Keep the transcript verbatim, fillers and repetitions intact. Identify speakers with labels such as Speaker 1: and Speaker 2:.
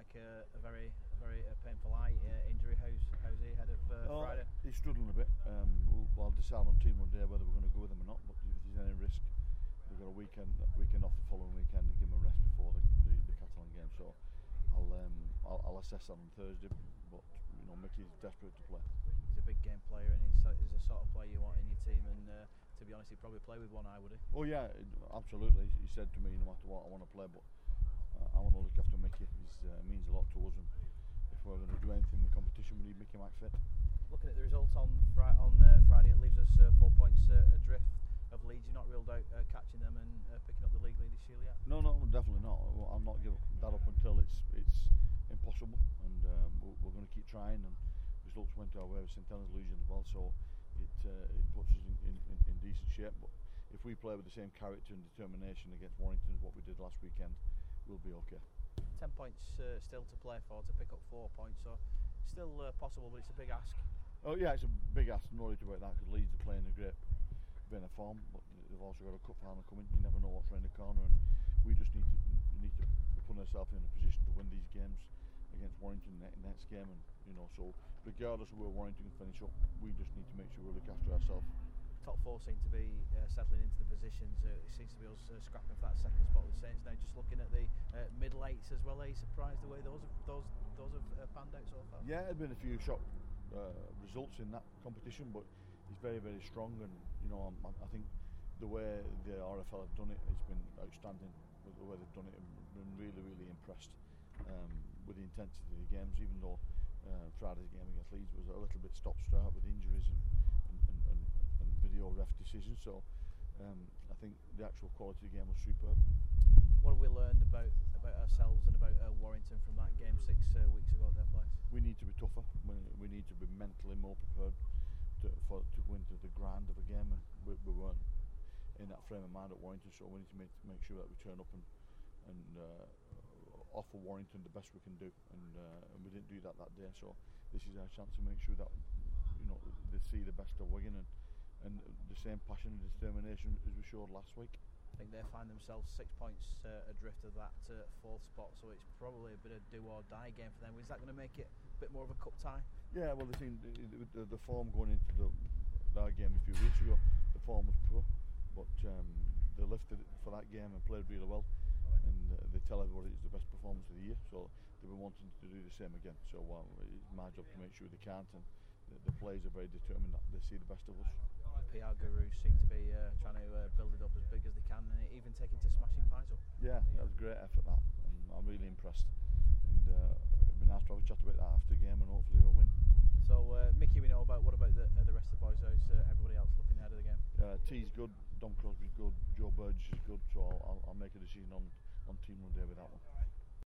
Speaker 1: like a, a very, very uh, painful eye uh, injury. How's how's he ahead of uh,
Speaker 2: oh,
Speaker 1: Friday?
Speaker 2: He's struggling a bit. Um, we'll, well, I'll decide on team Monday whether we're going to go with him or not. But if there's any risk, we've got a weekend weekend off the following weekend to give him a rest before the, the, the Catalan game. So I'll, um, I'll I'll assess that on Thursday. But you know, Mickey's desperate to play.
Speaker 1: He's a big game player, and he's, he's the sort of player you want in your team. And uh, to be honest, he'd probably play with one eye, would he?
Speaker 2: Oh yeah, absolutely. He said to me, no matter what, I want to play, but uh, I want to look after Mickey. He uh, means a lot to us, and if we're going to do anything in the competition, we need Mickey Mac fit.
Speaker 1: Looking at the results on fri on uh, Friday, it leaves us uh, four points uh, adrift of Leeds. You're not ruled out uh, catching them and uh, picking up the league lead this year yet?
Speaker 2: No, no, definitely not. I'm not giving that up until it's it's impossible, and um, we're, we're going to keep trying. And results went our way with St Helens losing as well, so it uh, it puts us in, in, in, in decent shape. But if we play with the same character and determination against Warrington as what we did last weekend, we'll be okay.
Speaker 1: Ten points uh, still to play for, to pick up four points, so still uh, possible, but it's a big ask.
Speaker 2: Oh yeah, it's a big ask, no worries about that, because Leeds are playing a great bit of form, but they've also got a cup final coming. You never know what's around the corner, and we just need to need to be putting ourselves in a position to win these games against Warrington ne next game. And you know, so regardless of where Warrington finish up, we just need to make sure we look after ourselves.
Speaker 1: Top four seem to be uh, settling into the positions. Uh, it seems to be us uh, scrapping for that second spot with Saints now. Just looking at the uh, middle eights as well. Are you surprised the way those have, those those have uh, panned out so far?
Speaker 2: Yeah, there've been a few shock uh, results in that competition, but it's very very strong. And you know, I'm, I think the way the R F L have done it has been outstanding. The way they've done it, I've been really really impressed um, with the intensity of the games. Even though uh, Friday's game against Leeds was a little bit stop-start with injuries and, and, and, and, and video ref decisions, so um, I think the actual quality of the game was superb.
Speaker 1: What have we learned about about ourselves and about uh, Warrington from that game six uh, weeks ago at their place?
Speaker 2: We need to be tougher. We, we need to be mentally more prepared to, for, to go into the grind of a game, and we, we weren't in that frame of mind at Warrington, so we need to make, make sure that we turn up and, and uh, offer Warrington the best we can do, and, uh, and we didn't do that that day, so this is our chance to make sure that you know they see the best of Wigan, and, and the same passion and determination as we showed last week.
Speaker 1: I think they find themselves six points uh, adrift of that uh, fourth spot, so it's probably a bit of do or die game for them. Is that going to make it a bit more of a cup tie?
Speaker 2: Yeah, well, the thing, the, the, the form going into the that game a few weeks ago, the form was poor, but um, they lifted it for that game and played really well, and uh, they tell everybody it's the best performance of the year, so they've been wanting to do the same again. So um, it's my job to make sure they can't, and the, the players are very determined that they see the best of us.
Speaker 1: The P R gurus seem to be uh, trying to uh, build it up as big as they can, and even taking to smashing pies up.
Speaker 2: Yeah, that was a great effort, that, and I'm really impressed, and uh, it'd be nice to have a chat about that after the game, and hopefully we'll win.
Speaker 1: So uh, Mickey we know about, what about the, uh, the rest of the boys? How's uh, everybody else looking ahead of the game?
Speaker 2: Uh, T's good, Dom Crosby's good, Joe Burgess is good, so I'll, I'll, I'll make a decision on, on Team Monday with that one.